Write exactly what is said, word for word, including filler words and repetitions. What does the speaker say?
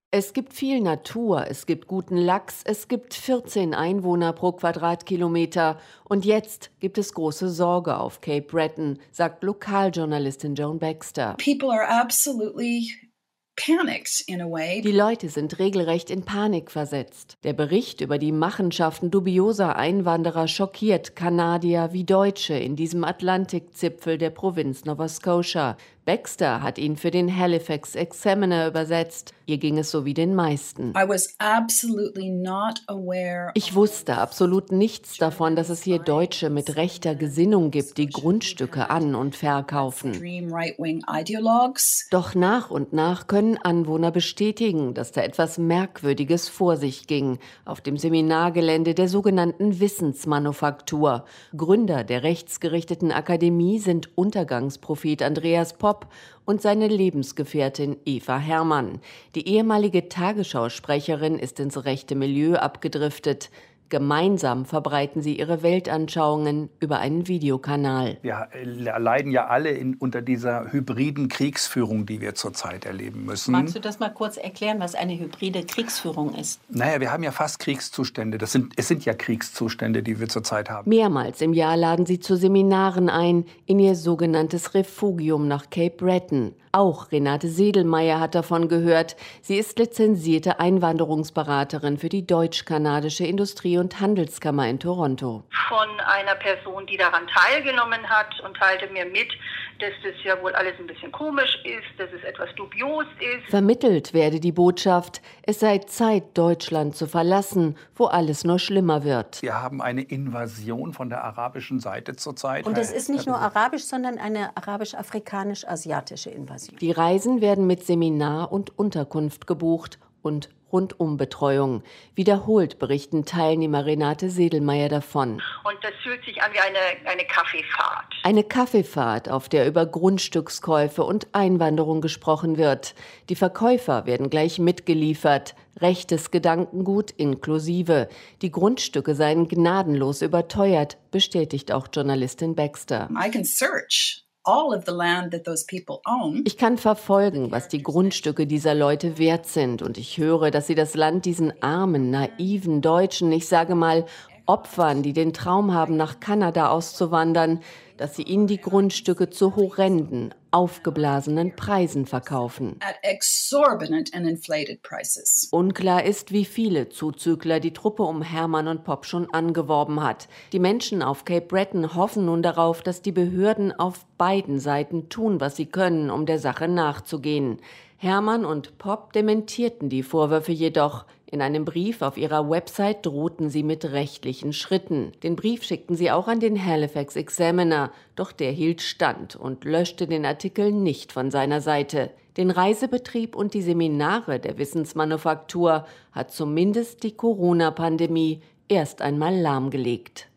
Es gibt viel Natur, es gibt guten Lachs, es gibt vierzehn Einwohner pro Quadratkilometer und jetzt gibt es große Sorge auf Cape Breton, sagt Lokaljournalistin Joan Baxter. People are absolutely panicked in a way. Die Leute sind regelrecht in Panik versetzt. Der Bericht über die Machenschaften dubioser Einwanderer schockiert Kanadier wie Deutsche in diesem Atlantikzipfel der Provinz Nova Scotia. Baxter hat ihn für den Halifax Examiner übersetzt. Ihr ging es so wie den meisten. I was absolutely not aware. Ich wusste absolut nichts davon, dass es hier Deutsche mit rechter Gesinnung gibt, die Grundstücke an- und verkaufen. Extreme right-wing ideologues. Doch nach und nach können Anwohner bestätigen, dass da etwas Merkwürdiges vor sich ging auf dem Seminargelände der sogenannten Wissensmanufaktur. Gründer der rechtsgerichteten Akademie sind Untergangsprophet Andreas Popp und seine Lebensgefährtin Eva Herrmann. Die ehemalige Tagesschausprecherin ist ins rechte Milieu abgedriftet. Gemeinsam verbreiten sie ihre Weltanschauungen über einen Videokanal. Wir leiden ja alle in, unter dieser hybriden Kriegsführung, die wir zurzeit erleben müssen. Magst du das mal kurz erklären, was eine hybride Kriegsführung ist? Naja, wir haben ja fast Kriegszustände. Das sind, es sind ja Kriegszustände, die wir zurzeit haben. Mehrmals im Jahr laden sie zu Seminaren ein, in ihr sogenanntes Refugium nach Cape Breton. Auch Renate Sedelmeier hat davon gehört. Sie ist lizenzierte Einwanderungsberaterin für die deutsch-kanadische Industrie- und Handelskammer in Toronto. Von einer Person, die daran teilgenommen hat und teilte mir mit, dass das ja wohl alles ein bisschen komisch ist, dass es etwas dubios ist. Vermittelt werde die Botschaft, es sei Zeit, Deutschland zu verlassen, wo alles nur schlimmer wird. Wir haben eine Invasion von der arabischen Seite zurzeit. Und es ist nicht nur arabisch, sondern eine arabisch-afrikanisch-asiatische Invasion. Die Reisen werden mit Seminar und Unterkunft gebucht und Rundumbetreuung. Wiederholt berichten Teilnehmer Renate Sedelmeier davon. Und das fühlt sich an wie eine, eine Kaffeefahrt. Eine Kaffeefahrt, auf der über Grundstückskäufe und Einwanderung gesprochen wird. Die Verkäufer werden gleich mitgeliefert. Rechtes Gedankengut inklusive. Die Grundstücke seien gnadenlos überteuert, bestätigt auch Journalistin Baxter. I can search all of the land that those people own. Ich kann verfolgen, was die Grundstücke dieser Leute wert sind. Und ich höre, dass sie das Land diesen armen, naiven Deutschen, ich sage mal Opfern, die den Traum haben, nach Kanada auszuwandern, dass sie ihnen die Grundstücke zu horrenden, aufgeblasenen Preisen verkaufen. At exorbitant and inflated prices. Unklar ist, wie viele Zuzügler die Truppe um Herrmann und Popp schon angeworben hat. Die Menschen auf Cape Breton hoffen nun darauf, dass die Behörden auf beiden Seiten tun, was sie können, um der Sache nachzugehen. Herrmann und Popp dementierten die Vorwürfe jedoch. In einem Brief auf ihrer Website drohten sie mit rechtlichen Schritten. Den Brief schickten sie auch an den Halifax Examiner, doch der hielt stand und löschte den Artikel nicht von seiner Seite. Den Reisebetrieb und die Seminare der Wissensmanufaktur hat zumindest die Corona-Pandemie erst einmal lahmgelegt.